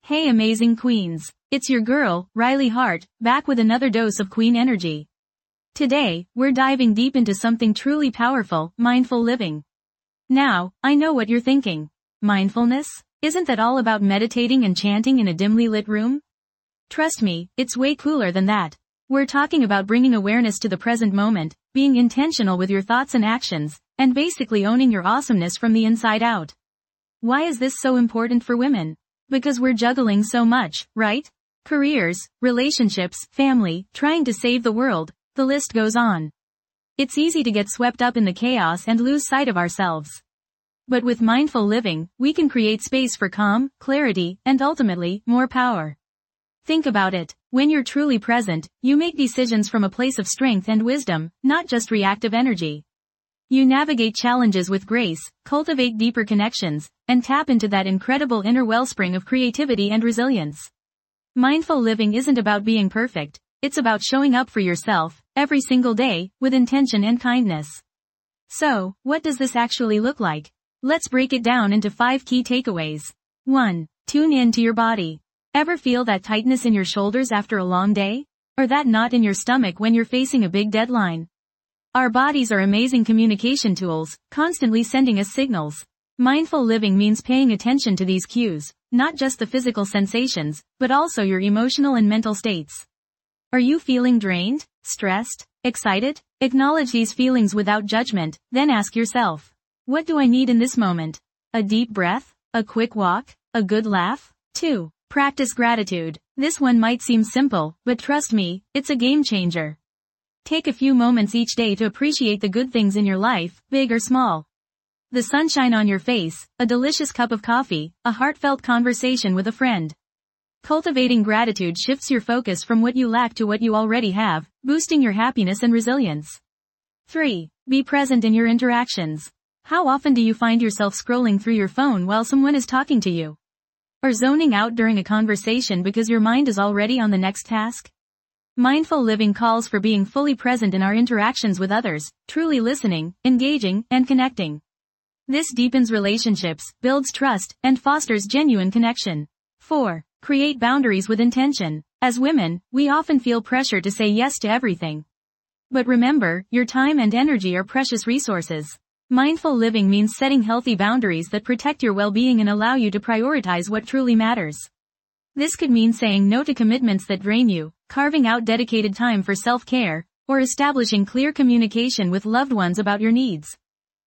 Hey amazing queens, it's your girl, Riley Hart, back with another dose of queen energy. Today, we're diving deep into something truly powerful, mindful living. Now, I know what you're thinking. Mindfulness? Isn't that all about meditating and chanting in a dimly lit room? Trust me, it's way cooler than that. We're talking about bringing awareness to the present moment, being intentional with your thoughts and actions, and basically owning your awesomeness from the inside out. Why is this so important for women? Because we're juggling so much, right? Careers, relationships, family, trying to save the world, the list goes on. It's easy to get swept up in the chaos and lose sight of ourselves. But with mindful living, we can create space for calm, clarity, and ultimately, more power. Think about it. When you're truly present, you make decisions from a place of strength and wisdom, not just reactive energy. You navigate challenges with grace, cultivate deeper connections, and tap into that incredible inner wellspring of creativity and resilience. Mindful living isn't about being perfect, it's about showing up for yourself, every single day, with intention and kindness. So, what does this actually look like? Let's break it down into 5 key takeaways. 1. Tune in to your body. Ever feel that tightness in your shoulders after a long day? Or that knot in your stomach when you're facing a big deadline? Our bodies are amazing communication tools, constantly sending us signals. Mindful living means paying attention to these cues, not just the physical sensations, but also your emotional and mental states. Are you feeling drained, stressed, excited? Acknowledge these feelings without judgment, then ask yourself, what do I need in this moment? A deep breath? A quick walk? A good laugh? 2. Practice gratitude. This one might seem simple, but trust me, it's a game changer. Take a few moments each day to appreciate the good things in your life, big or small. The sunshine on your face, a delicious cup of coffee, a heartfelt conversation with a friend. Cultivating gratitude shifts your focus from what you lack to what you already have, boosting your happiness and resilience. 3. Be present in your interactions. How often do you find yourself scrolling through your phone while someone is talking to you? Or zoning out during a conversation because your mind is already on the next task? Mindful living calls for being fully present in our interactions with others, truly listening, engaging, and connecting. This deepens relationships, builds trust, and fosters genuine connection. 4. Create boundaries with intention. As women, we often feel pressure to say yes to everything. But remember, your time and energy are precious resources. Mindful living means setting healthy boundaries that protect your well-being and allow you to prioritize what truly matters. This could mean saying no to commitments that drain you, carving out dedicated time for self-care, or establishing clear communication with loved ones about your needs.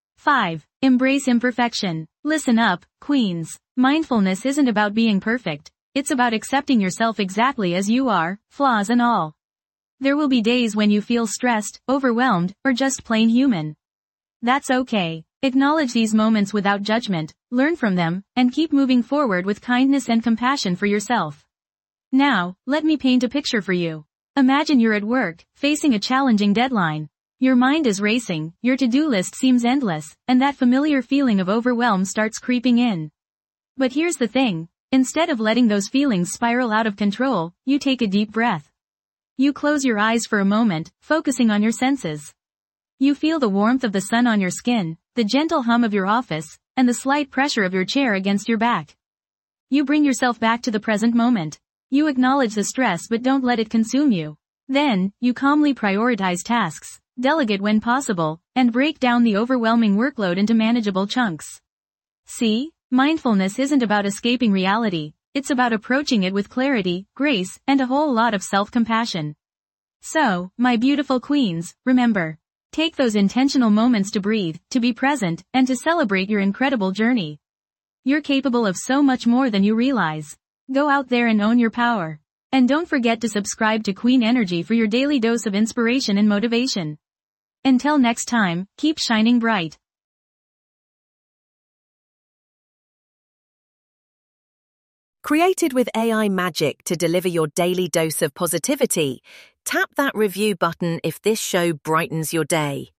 5. Embrace imperfection. Listen up, queens. Mindfulness isn't about being perfect, it's about accepting yourself exactly as you are, flaws and all. There will be days when you feel stressed, overwhelmed, or just plain human. That's okay. Acknowledge these moments without judgment, learn from them, and keep moving forward with kindness and compassion for yourself. Now, let me paint a picture for you. Imagine you're at work, facing a challenging deadline. Your mind is racing, your to-do list seems endless, and that familiar feeling of overwhelm starts creeping in. But here's the thing. Instead of letting those feelings spiral out of control, you take a deep breath. You close your eyes for a moment, focusing on your senses. You feel the warmth of the sun on your skin, the gentle hum of your office, and the slight pressure of your chair against your back. You bring yourself back to the present moment. You acknowledge the stress but don't let it consume you. Then, you calmly prioritize tasks, delegate when possible, and break down the overwhelming workload into manageable chunks. See, mindfulness isn't about escaping reality, it's about approaching it with clarity, grace, and a whole lot of self-compassion. So, my beautiful queens, remember. Take those intentional moments to breathe, to be present, and to celebrate your incredible journey. You're capable of so much more than you realize. Go out there and own your power. And don't forget to subscribe to Queen Energy for your daily dose of inspiration and motivation. Until next time, keep shining bright. Created with AI magic to deliver your daily dose of positivity, tap that review button if this show brightens your day.